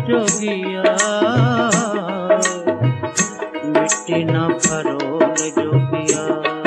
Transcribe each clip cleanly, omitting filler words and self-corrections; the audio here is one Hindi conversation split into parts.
जोगिया, मिट्टी ना फरोल जोगिया।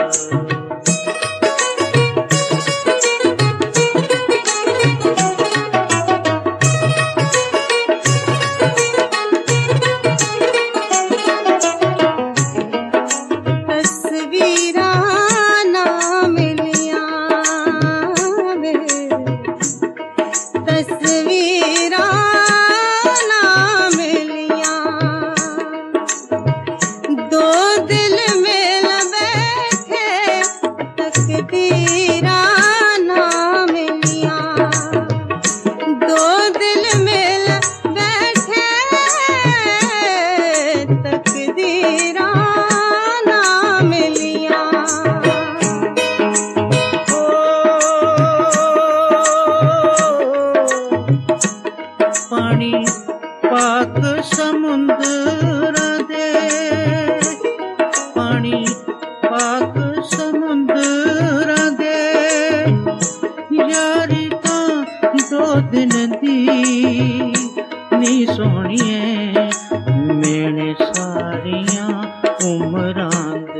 पानी पाक समुंदर दे, पानी पाक समुंदर दे, यारी तां 2 दिन दी नी सोहणिए, मेरे सारियां उमरां दे।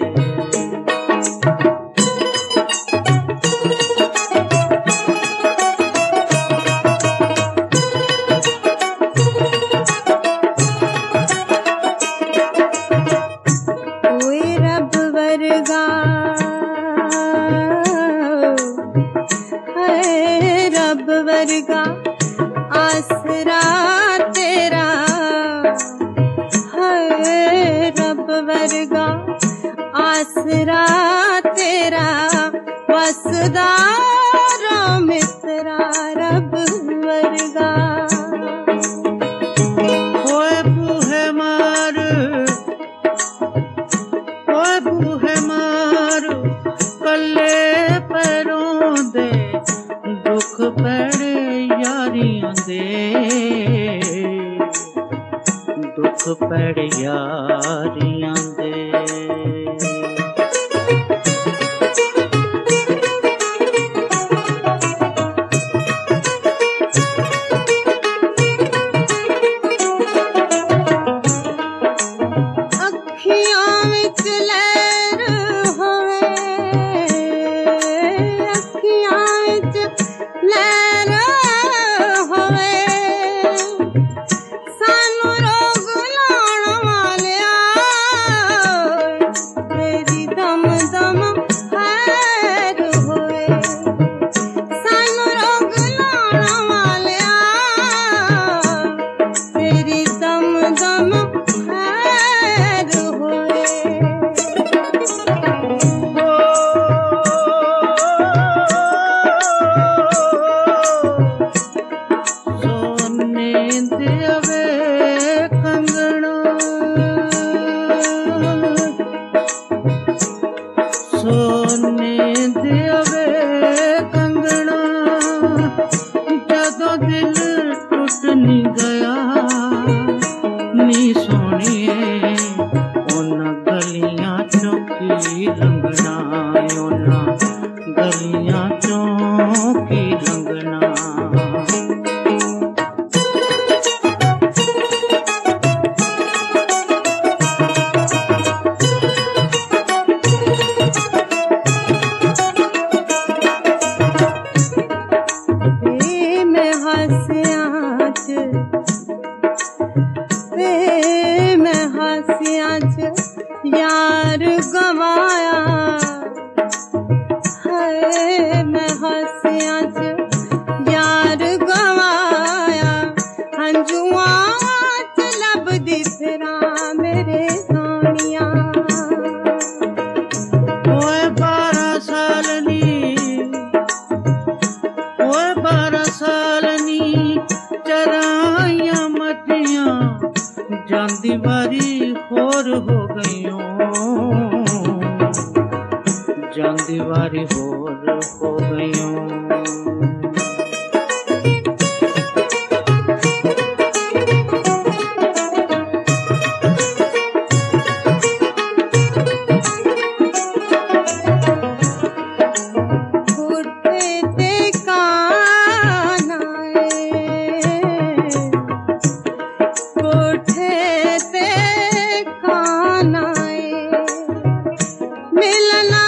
रब वर्गा आसरा तेरा है, रब वर्गा आसरा तेरा, वसदारा मित्रा रब वर्गा। ओए बूहे मार, ओए बूहे मार, कल्ले पैरों दे, दुख पैड़े यारियां दे, दुख पैड़े यारियां दे। सोने देवे कंगना, जदों दिल टूट नी गया नी सोनिए, उन्हां गलियां चों की लंघना, उन्हां गलियां चों की लंघना। यार गवाया है, मैं हंसिया च यार गवाया, हंजुआं च लभदी फिरा मेरे सोनिया। ओए 12 सालनी, ओए 12 सालनी, चराइयां मतियां जांदी बारी होर हो गईयों, जांदी बारी होर हो गईयों। मिलना